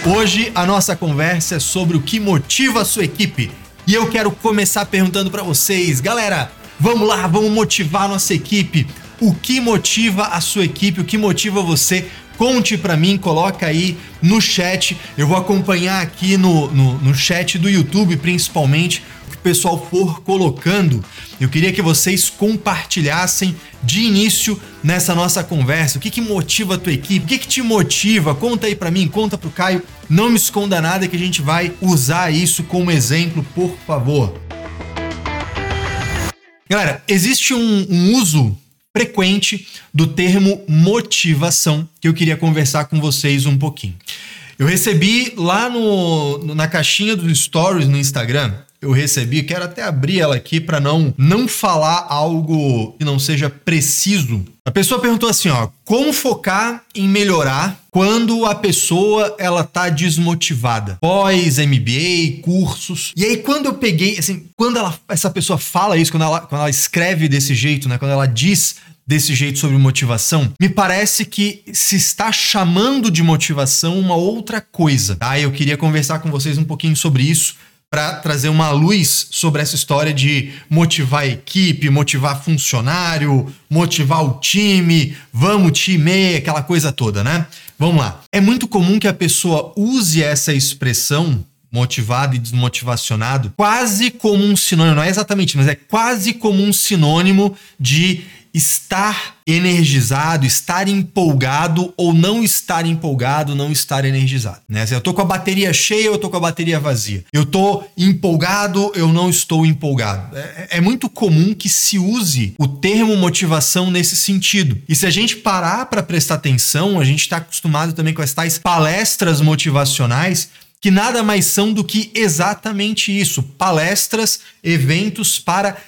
Hoje a nossa conversa é sobre o que motiva a sua equipe. E eu quero começar perguntando para vocês, galera, vamos lá, vamos motivar a nossa equipe. O que motiva a sua equipe? O que motiva você? Conte pra mim, coloca aí no chat. Eu vou acompanhar aqui no chat do YouTube, principalmente, o que o pessoal for colocando. Eu queria que vocês compartilhassem de início nessa nossa conversa. O que motiva a tua equipe? O que te motiva? Conta aí pra mim, conta pro Caio. Não me esconda nada que a gente vai usar isso como exemplo, por favor. Galera, existe um uso frequente do termo motivação que eu queria conversar com vocês um pouquinho. Eu recebi lá na caixinha dos stories no Instagram, quero até abrir ela aqui para não falar algo que não seja preciso. A pessoa perguntou assim, como focar em melhorar quando a pessoa ela tá desmotivada? Pós, MBA, cursos. E aí quando eu peguei, assim, essa pessoa fala isso, quando ela escreve desse jeito, né, quando ela diz desse jeito sobre motivação, me parece que se está chamando de motivação uma outra coisa, tá? Eu queria conversar com vocês um pouquinho sobre isso, para trazer uma luz sobre essa história de motivar a equipe, motivar funcionário, motivar o time, vamos time, aquela coisa toda, né? Vamos lá. É muito comum que a pessoa use essa expressão motivado e desmotivacionado quase como um sinônimo, não é exatamente, mas é quase como um sinônimo de estar energizado, estar empolgado ou não estar empolgado, não estar energizado, né? Eu tô com a bateria cheia ou eu tô com a bateria vazia? Eu tô empolgado, eu não estou empolgado. É muito comum que se use o termo motivação nesse sentido. E se a gente parar para prestar atenção, a gente está acostumado também com as tais palestras motivacionais, que nada mais são do que exatamente isso, palestras, eventos para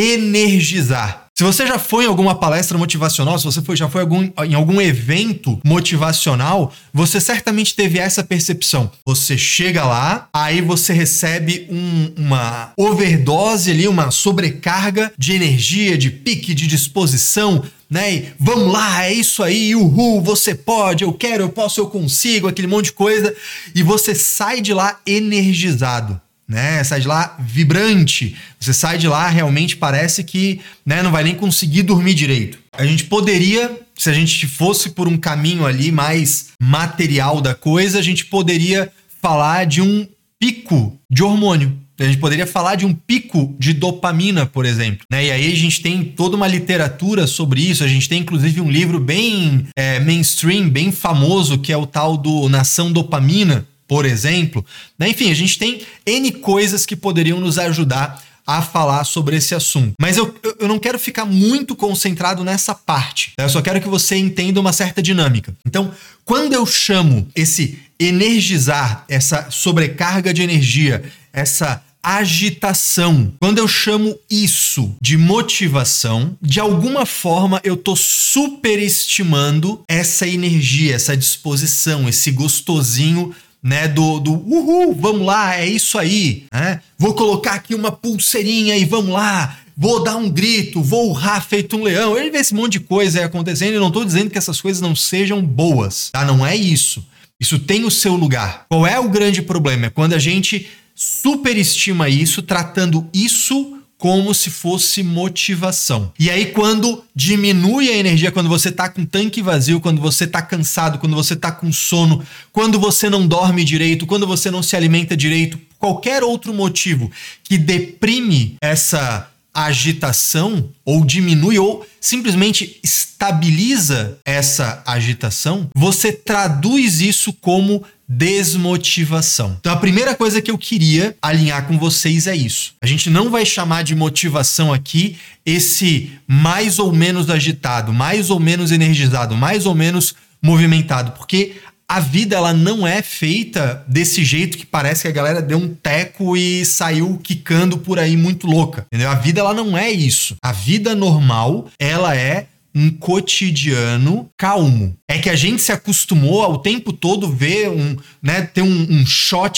energizar. Se você já foi em alguma palestra motivacional, se você já foi em algum evento motivacional, você certamente teve essa percepção. Você chega lá, aí você recebe uma overdose ali, uma sobrecarga de energia, de pique, de disposição, né? E vamos lá, é isso aí, uhul, você pode, eu quero, eu posso, eu consigo, aquele monte de coisa. E você sai de lá energizado, né? Sai de lá vibrante, você sai de lá realmente parece que, né, não vai nem conseguir dormir direito. A gente poderia, se a gente fosse por um caminho ali mais material da coisa, a gente poderia falar de um pico de hormônio. A gente poderia falar de um pico de dopamina, por exemplo, né? E aí a gente tem toda uma literatura sobre isso, a gente tem inclusive um livro bem mainstream, bem famoso, que é o tal do Nação Dopamina, por exemplo, né? Enfim, a gente tem N coisas que poderiam nos ajudar a falar sobre esse assunto. Mas eu não quero ficar muito concentrado nessa parte, tá? Eu só quero que você entenda uma certa dinâmica. Então, quando eu chamo esse energizar, essa sobrecarga de energia, essa agitação, quando eu chamo isso de motivação, de alguma forma eu tô superestimando essa energia, essa disposição, esse gostosinho, né, do uhul, vamos lá, é isso aí, né? Vou colocar aqui uma pulseirinha e vamos lá, vou dar um grito, vou urrar feito um leão. Ele vê esse monte de coisa aí acontecendo e não tô dizendo que essas coisas não sejam boas, tá? Não é isso. Isso tem o seu lugar. Qual é o grande problema? É quando a gente superestima isso, tratando isso como se fosse motivação. E aí quando diminui a energia, quando você tá com tanque vazio, quando você tá cansado, quando você tá com sono, quando você não dorme direito, quando você não se alimenta direito, qualquer outro motivo que deprime essa agitação ou diminui ou simplesmente estabiliza essa agitação, você traduz isso como desmotivação. Então a primeira coisa que eu queria alinhar com vocês é isso. A gente não vai chamar de motivação aqui esse mais ou menos agitado, mais ou menos energizado, mais ou menos movimentado, porque a vida ela não é feita desse jeito que parece que a galera deu um teco e saiu quicando por aí muito louca, entendeu? A vida ela não é isso. A vida normal, ela é um cotidiano calmo. É que a gente se acostumou ao tempo todo ver ter um shot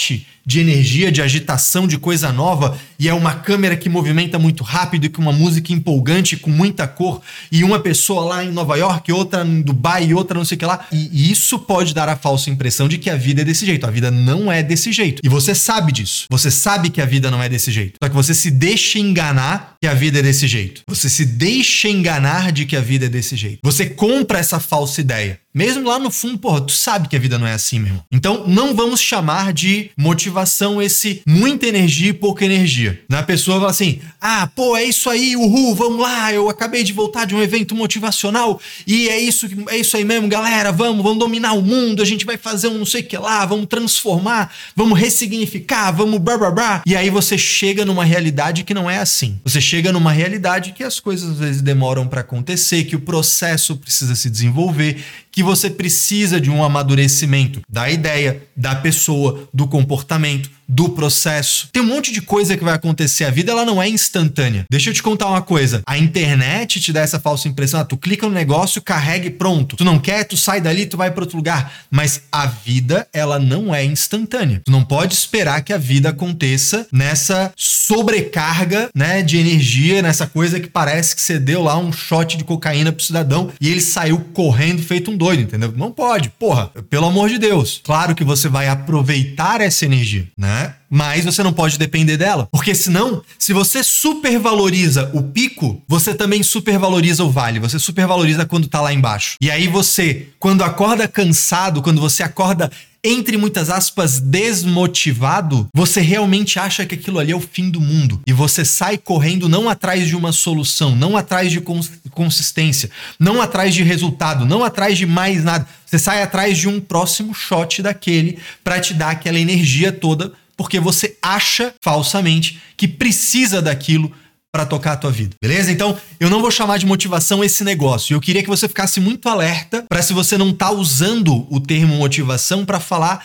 de energia, de agitação, de coisa nova, e é uma câmera que movimenta muito rápido e com uma música empolgante, com muita cor, e uma pessoa lá em Nova York, outra em Dubai e outra não sei o que lá. E isso pode dar a falsa impressão de que a vida é desse jeito. A vida não é desse jeito. E você sabe disso. Você sabe que a vida não é desse jeito. Só que você se deixa enganar que a vida é desse jeito. Você se deixa enganar de que a vida é desse jeito. Você compra essa falsa ideia. Mesmo lá no fundo, porra, tu sabe que a vida não é assim, meu irmão. Então, não vamos chamar de motivação esse muita energia e pouca energia. A pessoa fala assim, é isso aí, uhul, vamos lá, eu acabei de voltar de um evento motivacional e é isso aí mesmo, galera, vamos dominar o mundo, a gente vai fazer um não sei o que lá, vamos transformar, vamos ressignificar, vamos blá blá blá. E aí você chega numa realidade que não é assim. Você chega numa realidade que as coisas às vezes demoram para acontecer, que o processo precisa se desenvolver, que você precisa de um amadurecimento da ideia, da pessoa, do comportamento, do processo. Tem um monte de coisa que vai acontecer. A vida ela não é instantânea. Deixa eu te contar uma coisa. A internet te dá essa falsa impressão. Tu clica no negócio, carrega e pronto. Tu não quer, tu sai dali, tu vai para outro lugar. Mas a vida, ela não é instantânea. Tu não pode esperar que a vida aconteça nessa sobrecarga, né, de energia, nessa coisa que parece que você deu lá um shot de cocaína pro cidadão e ele saiu correndo feito um doido, entendeu? Não pode. Porra, pelo amor de Deus. Claro que você vai aproveitar essa energia, né? Mas você não pode depender dela. Porque senão, se você supervaloriza o pico, você também supervaloriza o vale. Você supervaloriza quando tá lá embaixo. E aí você, quando acorda cansado, quando você acorda, entre muitas aspas, desmotivado, você realmente acha que aquilo ali é o fim do mundo. E você sai correndo não atrás de uma solução, não atrás de consistência, não atrás de resultado, não atrás de mais nada. Você sai atrás de um próximo shot daquele para te dar aquela energia toda, porque você acha falsamente que precisa daquilo para tocar a tua vida, beleza? Então, eu não vou chamar de motivação esse negócio. Eu queria que você ficasse muito alerta para se você não tá usando o termo motivação para falar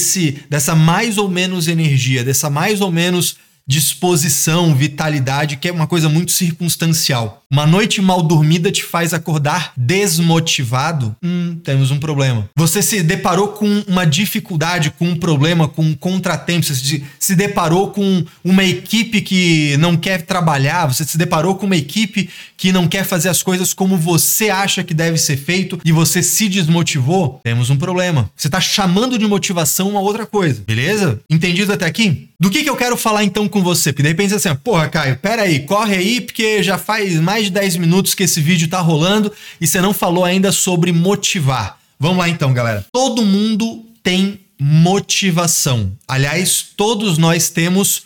dessa mais ou menos energia, dessa mais ou menos disposição, vitalidade, que é uma coisa muito circunstancial. Uma noite mal dormida te faz acordar desmotivado? Temos um problema. Você se deparou com uma dificuldade, com um problema, com um contratempo, você se deparou com uma equipe que não quer trabalhar, você se deparou com uma equipe que não quer fazer as coisas como você acha que deve ser feito e você se desmotivou? Temos um problema. Você está chamando de motivação uma outra coisa, beleza? Entendido até aqui? Do que eu quero falar então com você? Porque de repente assim, porra, Caio, pera aí, corre aí, porque já faz mais de 10 minutos que esse vídeo tá rolando e você não falou ainda sobre motivar. Vamos lá então, galera. Todo mundo tem motivação. Aliás, todos nós temos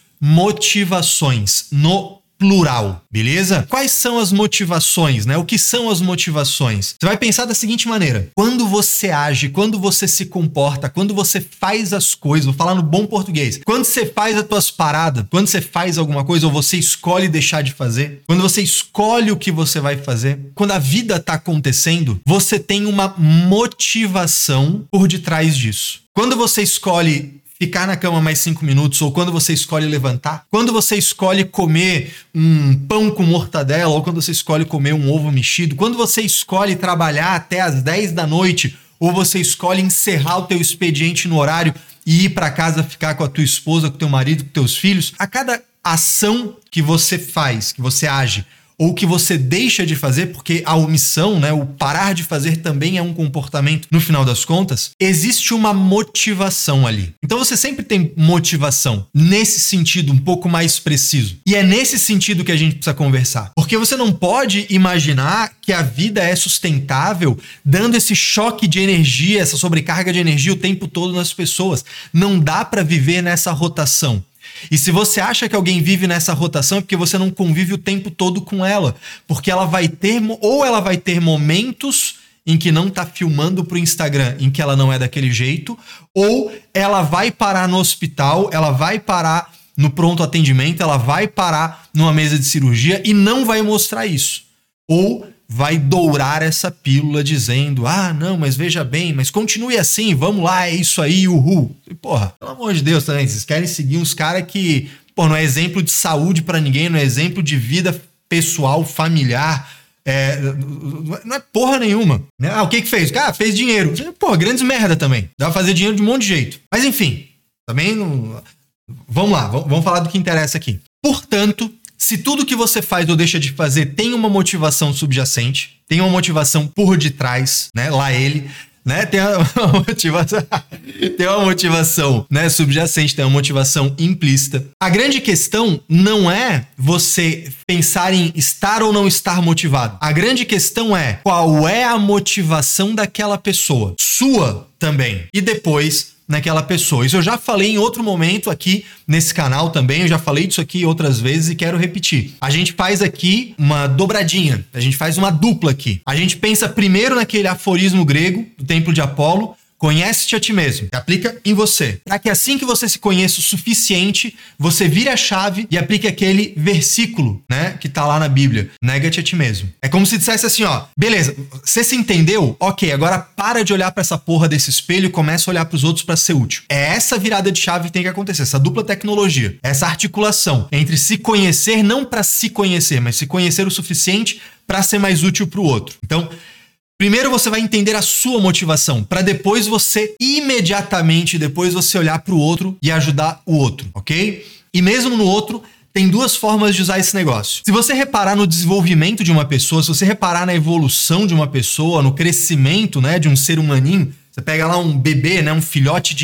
motivações no plural, beleza? Quais são as motivações, né? O que são as motivações? Você vai pensar da seguinte maneira: quando você age, quando você se comporta, quando você faz as coisas, vou falar no bom português, quando você faz as tuas paradas, quando você faz alguma coisa ou você escolhe deixar de fazer, quando você escolhe o que você vai fazer, quando a vida tá acontecendo, você tem uma motivação por detrás disso. Quando você escolhe ficar na cama mais 5 minutos, ou quando você escolhe levantar, quando você escolhe comer um pão com mortadela, ou quando você escolhe comer um ovo mexido, quando você escolhe trabalhar até as 10 da noite, ou você escolhe encerrar o teu expediente no horário e ir para casa ficar com a tua esposa, com o teu marido, com teus filhos, a cada ação que você faz, que você age, ou que você deixa de fazer, porque a omissão, né, o parar de fazer também é um comportamento, no final das contas, existe uma motivação ali. Então você sempre tem motivação, nesse sentido um pouco mais preciso. E é nesse sentido que a gente precisa conversar. Porque você não pode imaginar que a vida é sustentável dando esse choque de energia, essa sobrecarga de energia o tempo todo nas pessoas. Não dá para viver nessa rotação. E se você acha que alguém vive nessa rotação é porque você não convive o tempo todo com ela. Porque ela vai ter momentos em que não tá filmando pro Instagram, em que ela não é daquele jeito, ou ela vai parar no hospital, ela vai parar no pronto atendimento, ela vai parar numa mesa de cirurgia e não vai mostrar isso. Ou vai dourar essa pílula dizendo, não, mas veja bem, mas continue assim, vamos lá, é isso aí, uhul. E, porra, pelo amor de Deus também, vocês querem seguir uns caras que, não é exemplo de saúde pra ninguém, não é exemplo de vida pessoal, familiar, não é porra nenhuma. Né? O que fez? Cara, fez dinheiro. Porra, grandes merda também. Dá pra fazer dinheiro de um monte de jeito. Mas enfim, também Vamos lá, vamos falar do que interessa aqui. Portanto, se tudo que você faz ou deixa de fazer tem uma motivação subjacente, tem uma motivação por detrás, né? Lá ele, né? Tem uma motivação, né? Subjacente, tem uma motivação implícita. A grande questão não é você pensar em estar ou não estar motivado. A grande questão é qual é a motivação daquela pessoa, sua também. E depois naquela pessoa. Isso eu já falei em outro momento aqui nesse canal também, eu já falei disso aqui outras vezes e quero repetir. A gente faz aqui uma dobradinha, a gente faz uma dupla aqui. A gente pensa primeiro naquele aforismo grego do Templo de Apolo: conhece-te a ti mesmo, que aplica em você. Para que assim que você se conheça o suficiente, você vire a chave e aplique aquele versículo, né, que tá lá na Bíblia. Nega-te a ti mesmo. É como se dissesse assim, ó, beleza, você se entendeu? Ok, agora para de olhar para essa porra desse espelho e começa a olhar para os outros para ser útil. É essa virada de chave que tem que acontecer, essa dupla tecnologia, essa articulação entre se conhecer, não para se conhecer, mas se conhecer o suficiente para ser mais útil para o outro. Então, primeiro você vai entender a sua motivação, para depois você, imediatamente depois você olhar para o outro e ajudar o outro, ok? E mesmo no outro, tem duas formas de usar esse negócio. Se você reparar no desenvolvimento de uma pessoa, se você reparar na evolução de uma pessoa, no crescimento, né, de um ser humaninho, você pega lá um bebê, né, um filhote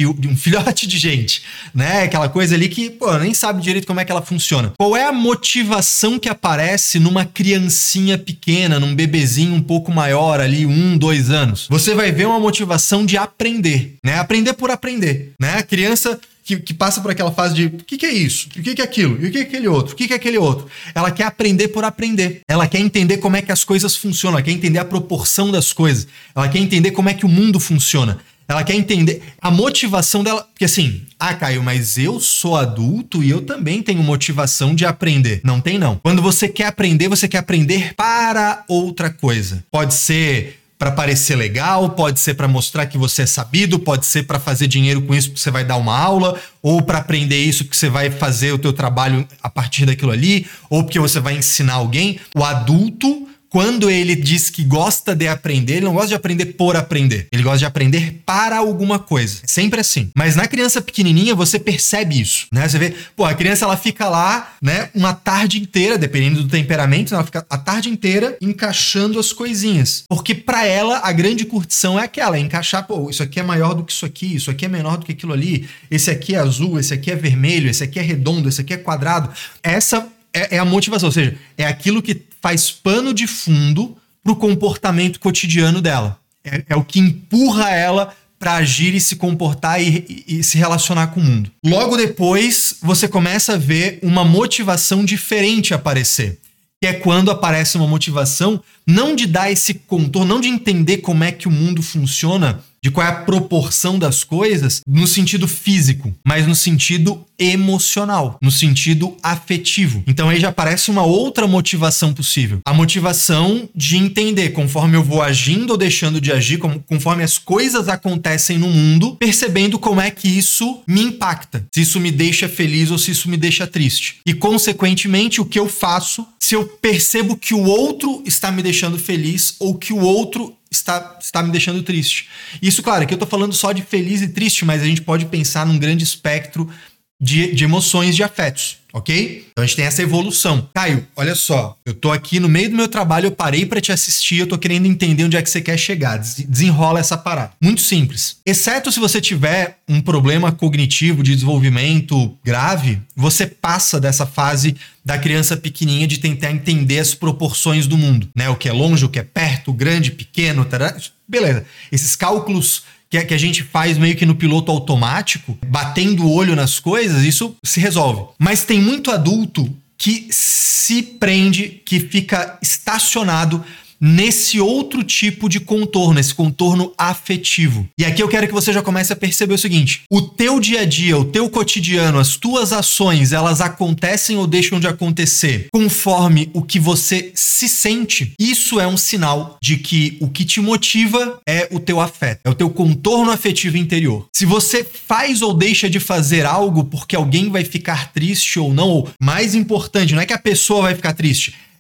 de gente, né, aquela coisa ali que, pô, nem sabe direito como é que ela funciona. Qual é a motivação que aparece numa criancinha pequena, num bebezinho um pouco maior ali, 1, 2 anos? Você vai ver uma motivação de aprender, né, aprender por aprender, né, a criança que passa por aquela fase de o que é isso? O que é aquilo? E o que é aquele outro? O que é aquele outro? Ela quer aprender por aprender. Ela quer entender como é que as coisas funcionam. Ela quer entender a proporção das coisas. Ela quer entender como é que o mundo funciona. Ela quer entender a motivação dela. Porque assim, Caio, mas eu sou adulto e eu também tenho motivação de aprender. Não tem, não. Quando você quer aprender para outra coisa. Pode ser para parecer legal, pode ser para mostrar que você é sabido, pode ser para fazer dinheiro com isso porque você vai dar uma aula, ou para aprender isso porque você vai fazer o teu trabalho a partir daquilo ali, ou porque você vai ensinar alguém. O adulto, quando ele diz que gosta de aprender, ele não gosta de aprender por aprender. Ele gosta de aprender para alguma coisa. É sempre assim. Mas na criança pequenininha, você percebe isso, né? Você vê, pô, a criança, ela fica lá, né, uma tarde inteira, dependendo do temperamento, ela fica a tarde inteira encaixando as coisinhas. Porque para ela, a grande curtição é aquela, é encaixar, pô, isso aqui é maior do que isso aqui é menor do que aquilo ali, esse aqui é azul, esse aqui é vermelho, esse aqui é redondo, esse aqui é quadrado. Essa é a motivação, ou seja, é aquilo que faz pano de fundo pro comportamento cotidiano dela. É o que empurra ela para agir e se comportar e se relacionar com o mundo. Logo depois, você começa a ver uma motivação diferente aparecer. Que é quando aparece uma motivação não de dar esse contorno, não de entender como é que o mundo funciona, de qual é a proporção das coisas no sentido físico, mas no sentido emocional, no sentido afetivo. Então aí já aparece uma outra motivação possível. A motivação de entender conforme eu vou agindo ou deixando de agir, conforme as coisas acontecem no mundo, percebendo como é que isso me impacta, se isso me deixa feliz ou se isso me deixa triste. E consequentemente o que eu faço se eu percebo que o outro está me deixando feliz ou que o outro está me deixando triste. Isso, claro, aqui eu tô falando só de feliz e triste, mas a gente pode pensar num grande espectro de emoções, de afetos, ok? Então a gente tem essa evolução. Caio, olha só, eu tô aqui no meio do meu trabalho, eu parei pra te assistir, eu tô querendo entender onde é que você quer chegar. Desenrola essa parada. Muito simples. Exceto se você tiver um problema cognitivo de desenvolvimento grave, você passa dessa fase da criança pequenininha de tentar entender as proporções do mundo, né? O que é longe, o que é perto, grande, pequeno, tará. Beleza. Esses cálculos que a gente faz meio que no piloto automático, batendo o olho nas coisas, isso se resolve. Mas tem muito adulto que se prende, que fica estacionado nesse outro tipo de contorno, esse contorno afetivo. E aqui eu quero que você já comece a perceber o seguinte: o teu dia a dia, o teu cotidiano, as tuas ações, elas acontecem ou deixam de acontecer conforme o que você se sente. Isso é um sinal de que o que te motiva é o teu afeto, é o teu contorno afetivo interior. Se você faz ou deixa de fazer algo porque alguém vai ficar triste ou não, ou mais importante, não é que a pessoa vai ficar triste,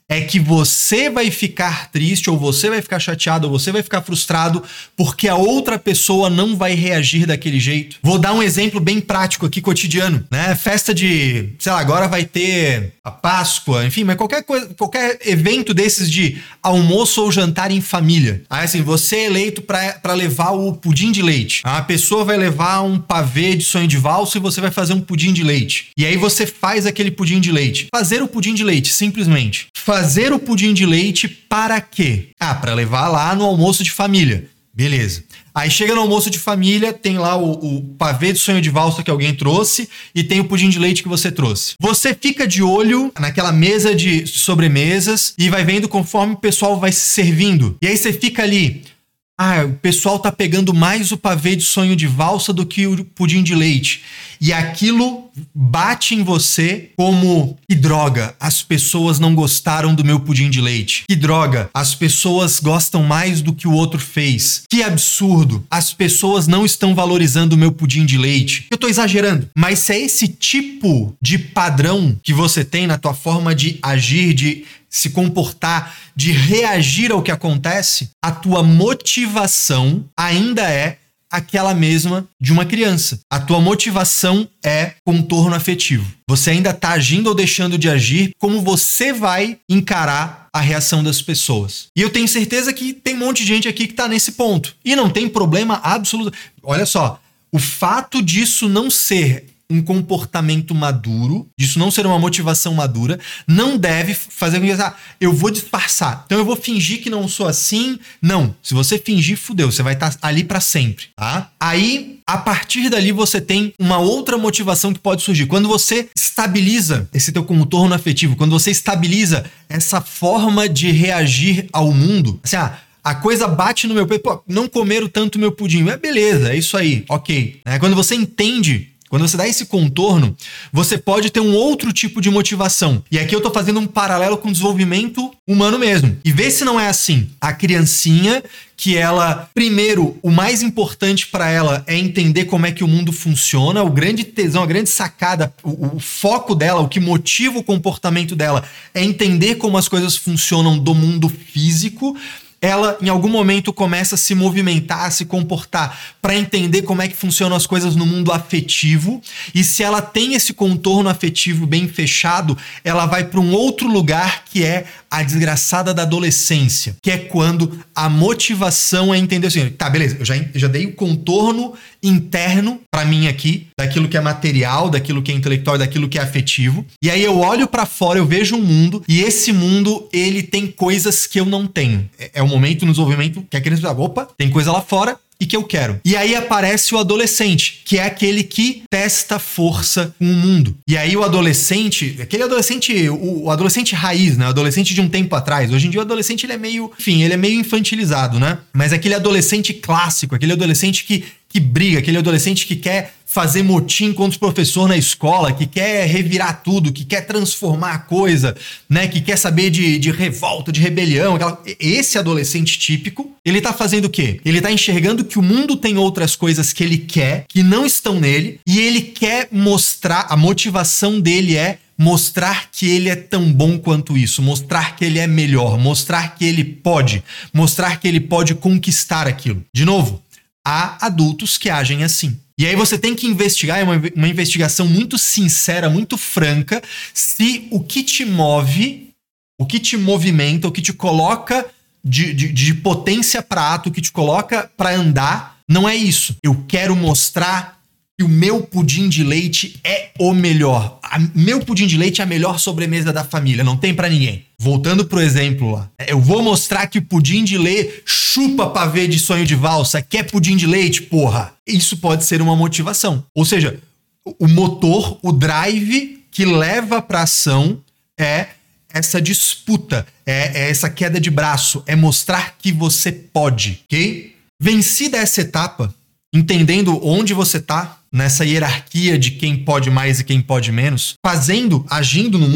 é que você vai ficar triste, ou você vai ficar chateado, ou você vai ficar frustrado porque a outra pessoa não vai reagir daquele jeito. Vou dar um exemplo bem prático aqui, cotidiano, né? Festa de, sei lá, agora vai ter a Páscoa, enfim, mas qualquer coisa, qualquer evento desses de almoço ou jantar em família. Aí assim, você é eleito pra levar o pudim de leite. A pessoa vai levar um pavê de sonho de valsa e você vai fazer um pudim de leite. E aí você faz aquele pudim de leite. Fazer o pudim de leite, simplesmente. Fazer o pudim de leite para quê? Para levar lá no almoço de família. Beleza. Aí chega no almoço de família, tem lá o pavê de sonho de valsa que alguém trouxe e tem o pudim de leite que você trouxe. Você fica de olho naquela mesa de sobremesas e vai vendo conforme o pessoal vai se servindo. E aí você fica ali... o pessoal tá pegando mais o pavê de sonho de valsa do que o pudim de leite. E aquilo bate em você como... Que droga, as pessoas não gostaram do meu pudim de leite. Que droga, as pessoas gostam mais do que o outro fez. Que absurdo, as pessoas não estão valorizando o meu pudim de leite. Eu tô exagerando, mas se é esse tipo de padrão que você tem na tua forma de agir, de se comportar, de reagir ao que acontece, a tua motivação ainda é aquela mesma de uma criança. A tua motivação é contorno afetivo. Você ainda tá agindo ou deixando de agir como você vai encarar a reação das pessoas. E eu tenho certeza que tem um monte de gente aqui que tá nesse ponto. E não tem problema absoluto. Olha só, o fato disso não ser um comportamento maduro, disso não ser uma motivação madura, não deve fazer com que eu vou disfarçar, então eu vou fingir que não sou assim. Não, se você fingir, fudeu, você vai estar ali pra sempre, tá? Aí, a partir dali, você tem uma outra motivação que pode surgir. Quando você estabiliza esse teu contorno afetivo, quando você estabiliza essa forma de reagir ao mundo, assim, a coisa bate no meu peito, não comeram tanto meu pudim, beleza, é isso aí, ok. Quando você entende... Quando você dá esse contorno, você pode ter um outro tipo de motivação. E aqui eu tô fazendo um paralelo com o desenvolvimento humano mesmo. E vê se não é assim. A criancinha, que ela, primeiro, o mais importante para ela é entender como é que o mundo funciona, o grande tesão, a grande sacada, o foco dela, o que motiva o comportamento dela é entender como as coisas funcionam do mundo físico. Ela, em algum momento, começa a se movimentar, a se comportar para entender como é que funcionam as coisas no mundo afetivo. E se ela tem esse contorno afetivo bem fechado, ela vai para um outro lugar que é a desgraçada da adolescência, que é quando a motivação é entender assim, tá, beleza, eu já dei o contorno interno para mim aqui, daquilo que é material, daquilo que é intelectual, daquilo que é afetivo. E aí eu olho para fora, eu vejo um mundo, e esse mundo, ele tem coisas que eu não tenho. É o momento no desenvolvimento que a criança fala, opa, tem coisa lá fora e que eu quero. E aí aparece o adolescente, que é aquele que testa força com o mundo. E aí o adolescente, aquele adolescente, o adolescente raiz, né? O adolescente de um tempo atrás. Hoje em dia o adolescente, ele é meio, enfim, ele é meio infantilizado, né? Mas aquele adolescente clássico, aquele adolescente que briga, aquele adolescente que quer fazer motim contra o professor na escola, que quer revirar tudo, que quer transformar a coisa, né? Que quer saber de revolta, de rebelião. Esse adolescente típico, ele tá fazendo o quê? Ele tá enxergando que o mundo tem outras coisas que ele quer, que não estão nele, e ele quer mostrar, a motivação dele é mostrar que ele é tão bom quanto isso, mostrar que ele é melhor, mostrar que ele pode conquistar aquilo. De novo, há adultos que agem assim. E aí você tem que investigar, é uma investigação muito sincera, muito franca, se o que te move, o que te movimenta, o que te coloca de potência para ato, o que te coloca para andar, não é isso. Eu quero mostrar que o meu pudim de leite é o melhor. Meu pudim de leite é a melhor sobremesa da família, não tem pra ninguém. Voltando pro exemplo lá. Eu vou mostrar que o pudim de leite chupa pavê de sonho de valsa. Quer pudim de leite, porra? Isso pode ser uma motivação. Ou seja, o motor, o drive que leva pra ação é essa disputa, é essa queda de braço, é mostrar que você pode, ok? Vencida essa etapa, entendendo onde você tá nessa hierarquia de quem pode mais e quem pode menos, agindo no mundo,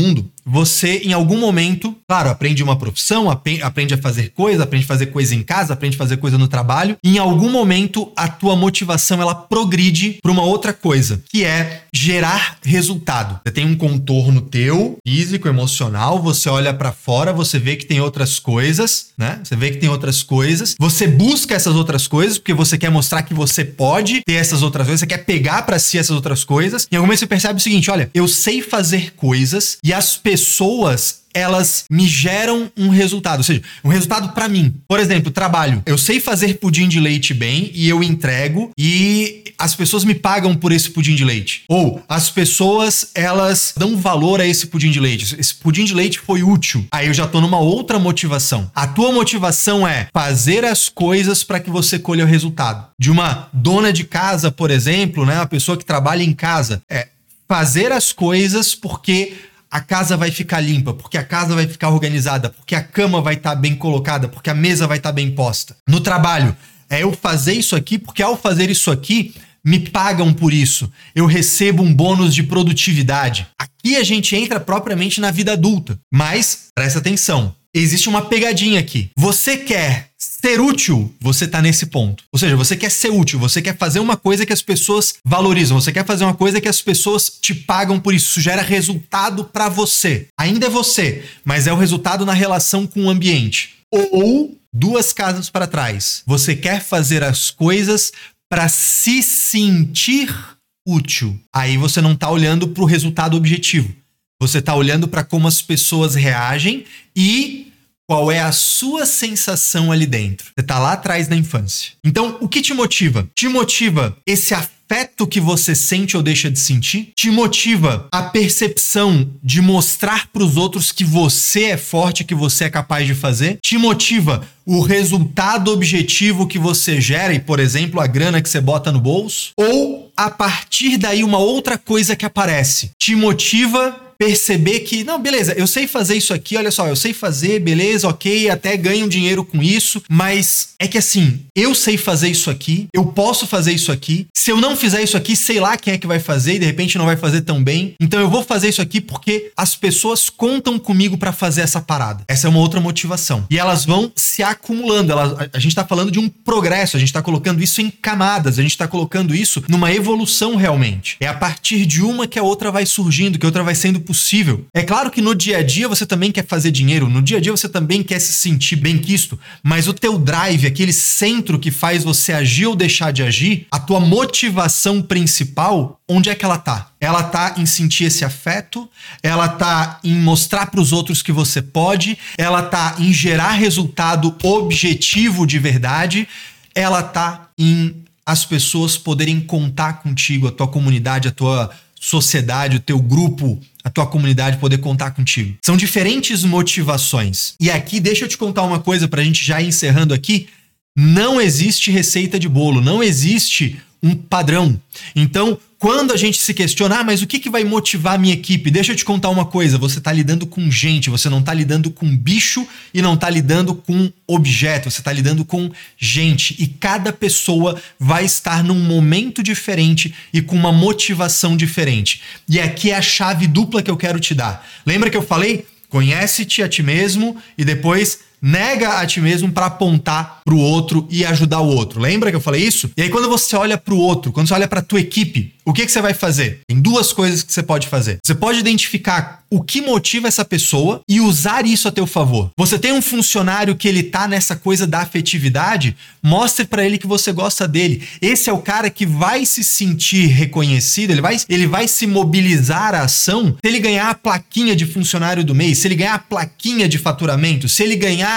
você, em algum momento, claro, aprende uma profissão, aprende a fazer coisa em casa, aprende a fazer coisa no trabalho. Em algum momento, a tua motivação, ela progride para uma outra coisa, que é gerar resultado. Você tem um contorno teu, físico, emocional, você olha para fora, você vê que tem outras coisas, né? Você vê que tem outras coisas, você busca essas outras coisas, porque você quer mostrar que você pode ter essas outras coisas, você quer pegar para si essas outras coisas. Em algum momento você percebe o seguinte, olha, eu sei fazer coisas e as pessoas, elas me geram um resultado, ou seja, um resultado pra mim. Por exemplo, trabalho. Eu sei fazer pudim de leite bem e eu entrego e as pessoas me pagam por esse pudim de leite. Ou as pessoas, elas dão valor a esse pudim de leite. Esse pudim de leite foi útil. Aí eu já tô numa outra motivação. A tua motivação é fazer as coisas para que você colha o resultado. De uma dona de casa, por exemplo, né, uma pessoa que trabalha em casa, é fazer as coisas porque a casa vai ficar limpa, porque a casa vai ficar organizada, porque a cama vai estar bem colocada, porque a mesa vai estar bem posta. No trabalho, é eu fazer isso aqui, porque ao fazer isso aqui, me pagam por isso. Eu recebo um bônus de produtividade. Aqui a gente entra propriamente na vida adulta. Mas, presta atenção, existe uma pegadinha aqui. Você quer ser útil, você tá nesse ponto. Ou seja, você quer ser útil, você quer fazer uma coisa que as pessoas valorizam, você quer fazer uma coisa que as pessoas te pagam por isso. Isso gera resultado pra você. Ainda é você, mas é o resultado na relação com o ambiente. Ou, duas casas para trás, você quer fazer as coisas para se sentir útil. Aí você não tá olhando pro resultado objetivo. Você tá olhando para como as pessoas reagem e qual é a sua sensação ali dentro. Você tá lá atrás na infância. Então, o que te motiva? Te motiva esse afeto que você sente ou deixa de sentir? Te motiva a percepção de mostrar para os outros que você é forte, que você é capaz de fazer? Te motiva o resultado objetivo que você gera e, por exemplo, a grana que você bota no bolso? Ou, a partir daí, uma outra coisa que aparece? Te motiva perceber que, não, beleza, eu sei fazer isso aqui, olha só, eu sei fazer, beleza, ok, até ganho dinheiro com isso, mas é que assim, eu sei fazer isso aqui, eu posso fazer isso aqui, se eu não fizer isso aqui, sei lá quem é que vai fazer e de repente não vai fazer tão bem, então eu vou fazer isso aqui porque as pessoas contam comigo pra fazer essa parada. Essa é uma outra motivação. E elas vão se acumulando, a gente tá falando de um progresso, a gente tá colocando isso em camadas, a gente tá colocando isso numa evolução realmente. É a partir de uma que a outra vai surgindo, que a outra vai sendo possível. É claro que no dia a dia você também quer fazer dinheiro, no dia a dia você também quer se sentir bem-quisto, mas o teu drive, aquele centro que faz você agir ou deixar de agir, a tua motivação principal, onde é que ela tá? Ela tá em sentir esse afeto, ela tá em mostrar para os outros que você pode, ela tá em gerar resultado objetivo de verdade, ela tá em as pessoas poderem contar contigo, a tua comunidade, a tua sociedade, o teu grupo, a tua comunidade poder contar contigo. São diferentes motivações. E aqui, deixa eu te contar uma coisa pra gente já ir encerrando aqui. Não existe receita de bolo, não existe um padrão. Então, quando a gente se questiona, mas o que vai motivar a minha equipe? Deixa eu te contar uma coisa, você tá lidando com gente, você não tá lidando com bicho e não tá lidando com objeto, você tá lidando com gente. E cada pessoa vai estar num momento diferente e com uma motivação diferente. E aqui é a chave dupla que eu quero te dar. Lembra que eu falei? Conhece-te a ti mesmo e depois nega a ti mesmo para apontar pro outro e ajudar o outro. Lembra que eu falei isso? E aí quando você olha pro outro, quando você olha pra tua equipe, o que você vai fazer? Tem duas coisas que você pode fazer. Você pode identificar o que motiva essa pessoa e usar isso a teu favor. Você tem um funcionário que ele tá nessa coisa da afetividade, mostre pra ele que você gosta dele. Esse é o cara que vai se sentir reconhecido, ele vai se mobilizar à ação se ele ganhar a plaquinha de funcionário do mês, se ele ganhar a plaquinha de faturamento, se ele ganhar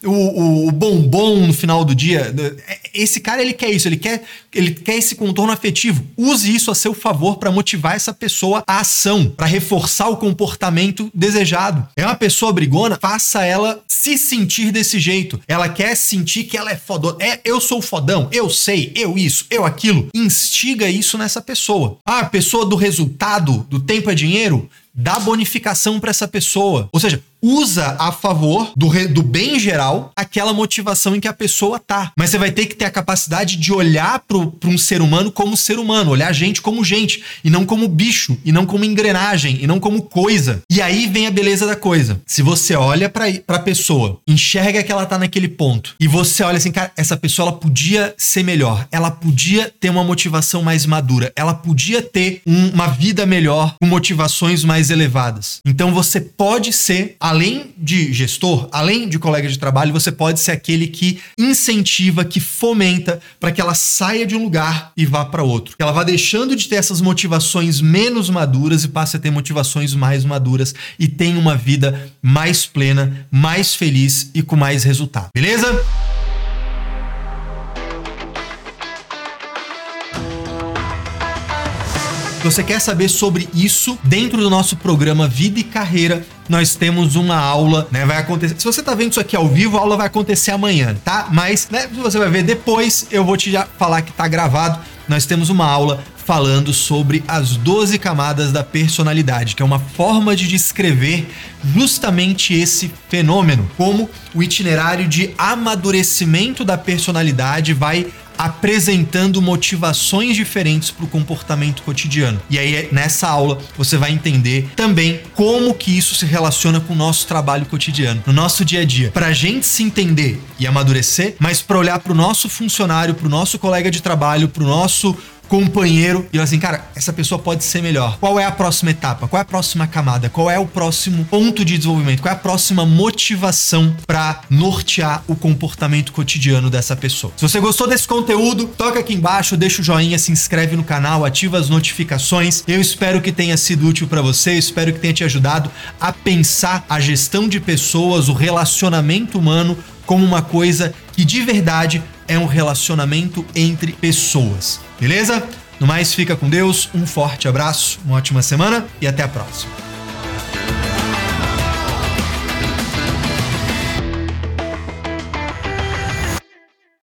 o bombom no final do dia. Esse cara, ele quer isso, ele quer esse contorno afetivo. Use isso a seu favor para motivar essa pessoa à ação, para reforçar o comportamento desejado. É uma pessoa brigona, faça ela se sentir desse jeito. Ela quer sentir que ela é fodona. Eu sou fodão, eu sei, eu isso, eu aquilo. Instiga isso nessa pessoa. A pessoa do resultado, do tempo é dinheiro, dá bonificação para essa pessoa. Ou seja, usa a favor do bem geral aquela motivação em que a pessoa tá. Mas você vai ter que ter a capacidade de olhar para um ser humano como ser humano, olhar a gente como gente, e não como bicho, e não como engrenagem, e não como coisa. E aí vem a beleza da coisa. Se você olha pra pessoa, enxerga que ela tá naquele ponto, e você olha assim, cara, essa pessoa ela podia ser melhor, ela podia ter uma motivação mais madura, ela podia ter uma vida melhor, com motivações mais elevadas. Então você pode ser, além de gestor, além de colega de trabalho, você pode ser aquele que incentiva, que fomenta para que ela saia de um lugar e vá para outro. Que ela vá deixando de ter essas motivações menos maduras e passe a ter motivações mais maduras e tenha uma vida mais plena, mais feliz e com mais resultado. Beleza? Se você quer saber sobre isso, dentro do nosso programa Vida e Carreira, nós temos uma aula, né? Vai acontecer. Se você tá vendo isso aqui ao vivo, a aula vai acontecer amanhã, tá? Mas, né, se você vai ver depois, eu vou te já falar que tá gravado. Nós temos uma aula falando sobre as 12 camadas da personalidade, que é uma forma de descrever justamente esse fenômeno, como o itinerário de amadurecimento da personalidade vai apresentando motivações diferentes para o comportamento cotidiano. E aí, nessa aula, você vai entender também como que isso se relaciona com o nosso trabalho cotidiano, no nosso dia a dia. Para a gente se entender e amadurecer, mas para olhar para o nosso funcionário, para o nosso colega de trabalho, para o nosso companheiro e assim, cara, essa pessoa pode ser melhor. Qual é a próxima etapa? Qual é a próxima camada? Qual é o próximo ponto de desenvolvimento? Qual é a próxima motivação para nortear o comportamento cotidiano dessa pessoa? Se você gostou desse conteúdo, toca aqui embaixo, deixa o joinha, se inscreve no canal, ativa as notificações. Eu espero que tenha sido útil para você, espero que tenha te ajudado a pensar a gestão de pessoas, o relacionamento humano como uma coisa que de verdade é um relacionamento entre pessoas. Beleza? No mais, fica com Deus, um forte abraço, uma ótima semana e até a próxima.